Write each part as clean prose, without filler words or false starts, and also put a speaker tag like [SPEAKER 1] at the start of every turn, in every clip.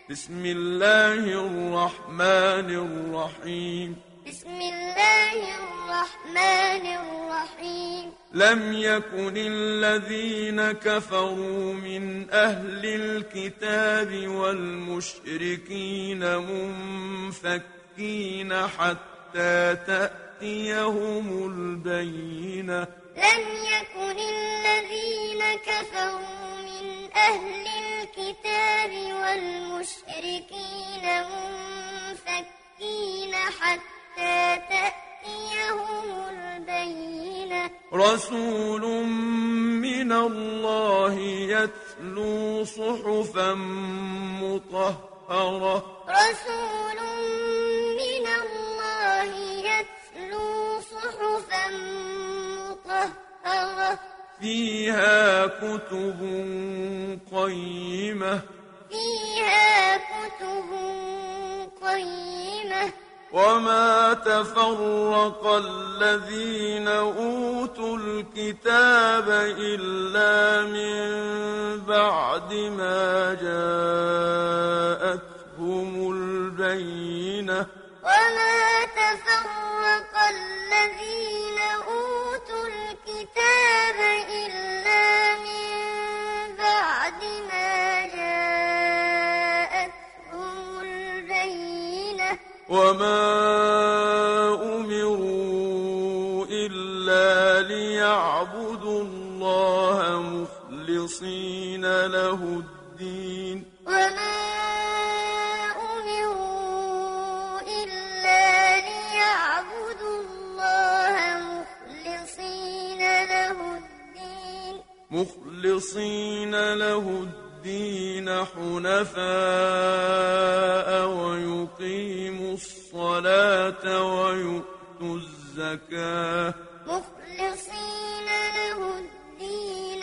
[SPEAKER 1] بسم الله الرحمن الرحيم.
[SPEAKER 2] بسم الله الرحمن الرحيم.
[SPEAKER 1] لم يكن الذين كفروا من أهل الكتاب والمشركين منفكين حتى تأتيهم البينة.
[SPEAKER 2] لم يكن الذين كفروا من أهل الكتاب والمشركين منفكين حتى تأتيهم البينة.
[SPEAKER 1] رسول من الله يتلو صحفا مطهرة.
[SPEAKER 2] رسول من الله يتلو صحفا مطهرة.
[SPEAKER 1] فيها كتب قيمة.
[SPEAKER 2] فيها كتب قيمة.
[SPEAKER 1] وما تفرق الذين أوتوا الكتاب إلا من بعد ما جاءتهم البينة.
[SPEAKER 2] وما تفرق الذين أوتوا الكتاب إلا من بعد ما جاءتهم البينة.
[SPEAKER 1] وما أمروا إلا ليعبدوا الله مخلصين له الدين.
[SPEAKER 2] وما أمروا إلا ليعبدوا الله
[SPEAKER 1] مخلصين له الدين حنفاء ويقيموا الصلاة ويؤتوا الزكاة.
[SPEAKER 2] مخلصين له الدين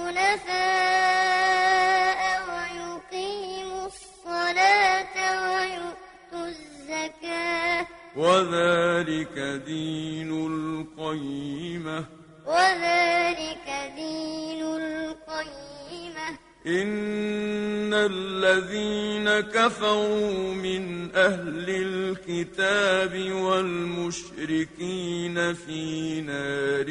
[SPEAKER 2] حنفاء ويقيموا الصلاة ويؤتوا الزكاة.
[SPEAKER 1] وذلك دين القيمة.
[SPEAKER 2] وذلك دين القيمة.
[SPEAKER 1] إن الذين كفروا من أهل الكتاب والمشركين في نار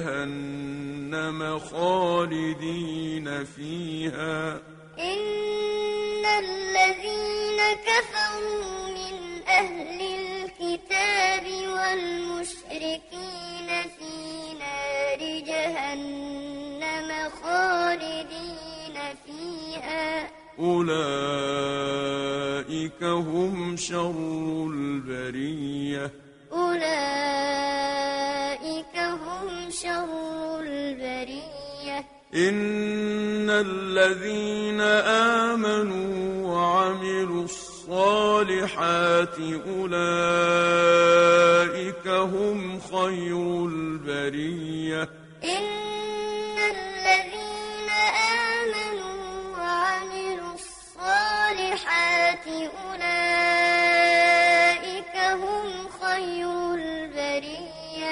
[SPEAKER 1] جهنم خالدين فيها.
[SPEAKER 2] إن الذين كفروا من أهل الكتاب والمشركين في نار جهنم خالدين فيها.
[SPEAKER 1] أولئك هم شر البرية.
[SPEAKER 2] أولئك هم شر البرية.
[SPEAKER 1] إن الذين آمنوا وعملوا الصالحات أولئك هم خير البرية.
[SPEAKER 2] إن الذين آمنوا وعملوا الصالحات أولئك هم خير البرية.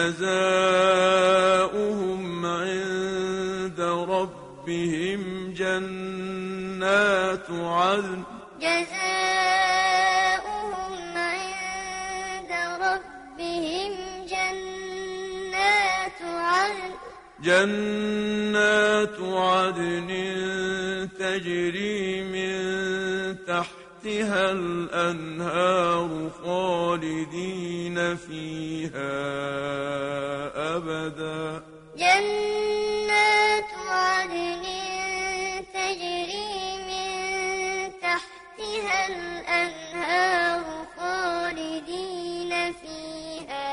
[SPEAKER 1] جزاؤهم عند ربهم جنات عدن.
[SPEAKER 2] جزاؤهم عند ربهم
[SPEAKER 1] جنات عدن تجري من تحتها الأنهار خالدين فيها أبدا.
[SPEAKER 2] جنات عدن تجري من تحتها الأنهار خالدين فيها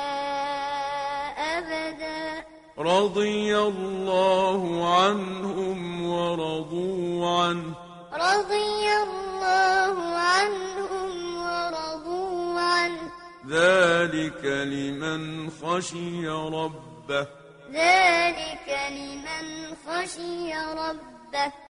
[SPEAKER 2] أبدا.
[SPEAKER 1] رضي الله عنهم ورضوا عنه.
[SPEAKER 2] رضي الله عنهم ورضوا عنه.
[SPEAKER 1] ذلك لمن خشي ربه.
[SPEAKER 2] ذلك لمن خشي ربه.